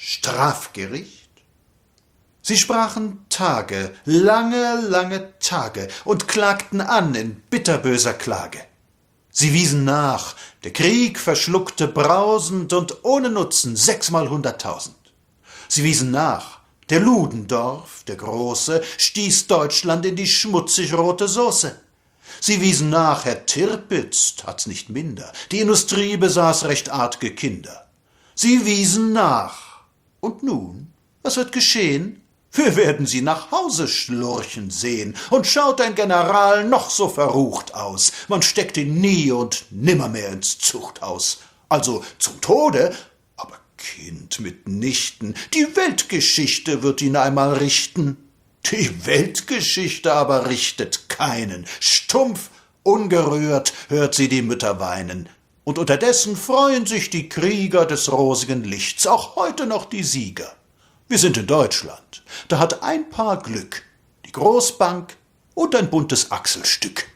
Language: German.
Strafgericht? Sie sprachen Tage, lange, lange Tage, und klagten an in bitterböser Klage. Sie wiesen nach, der Krieg verschluckte brausend und ohne Nutzen 6-mal-100.000. Sie wiesen nach, der Ludendorff, der Große, stieß Deutschland in die schmutzig-rote Soße. Sie wiesen nach, Herr Tirpitz tat's nicht minder, die Industrie besaß recht artge Kinder. Sie wiesen nach. Und nun, was wird geschehen? Wir werden sie nach Hause schlurchen sehen, und schaut ein General noch so verrucht aus, man steckt ihn nie und nimmermehr ins Zuchthaus. Also zum Tode, aber Kind mitnichten, die Weltgeschichte wird ihn einmal richten. Die Weltgeschichte aber richtet keinen, stumpf, ungerührt hört sie die Mütter weinen. Und unterdessen freuen sich die Krieger des rosigen Lichts, auch heute noch die Sieger. Wir sind in Deutschland, da hat ein Paar Glück, die Großbank und ein buntes Achselstück.